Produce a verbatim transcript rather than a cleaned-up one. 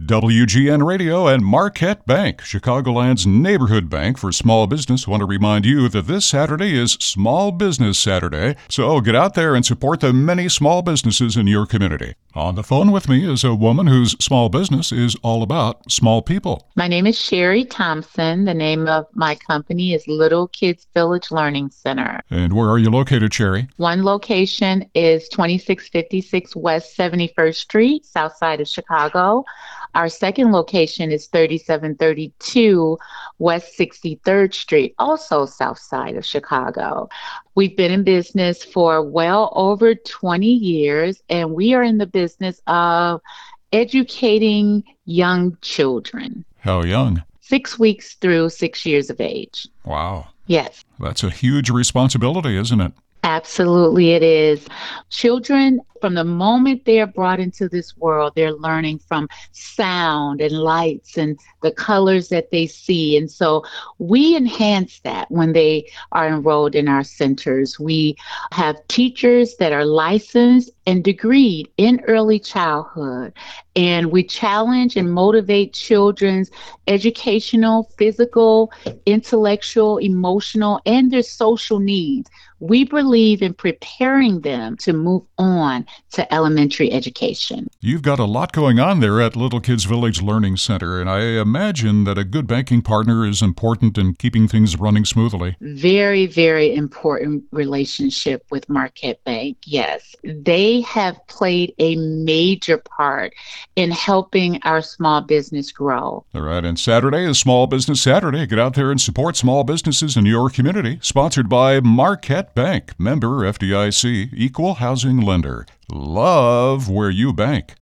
W G N Radio and Marquette Bank, Chicagoland's neighborhood bank for small business, want to remind you that this Saturday is Small Business Saturday, so get out there and support the many small businesses in your community. On the phone with me is a woman whose small business is all about small people. My name is Sherry Thompson. The name of my company is Little Kids Village Learning Center. And where are you located, Sherry? One location is twenty-six fifty-six West seventy-first Street, south side of Chicago. Our second location is thirty-seven thirty-two West sixty-third Street, also south side of Chicago. We've been in business for well over twenty years, and we are in the business of educating young children. How young? Six weeks through six years of age. Wow. Yes. That's a huge responsibility, isn't it? Absolutely, it is. Children, from the moment they are brought into this world, they're learning from sound and lights and the colors that they see. And so we enhance that when they are enrolled in our centers. We have teachers that are licensed and degreed in early childhood. And we challenge and motivate children's educational, physical, intellectual, emotional, and their social needs. We believe in preparing them to move on to elementary education. You've got a lot going on there at Little Kids Village Learning Center, and I imagine that a good banking partner is important in keeping things running smoothly. Very, very important relationship with Marquette Bank. Yes, they have played a major part in helping our small business grow. All right, and Saturday is Small Business Saturday. Get out there and support small businesses in your community. Sponsored by Marquette Bank, member F D I C, equal housing lender. Love where you bank.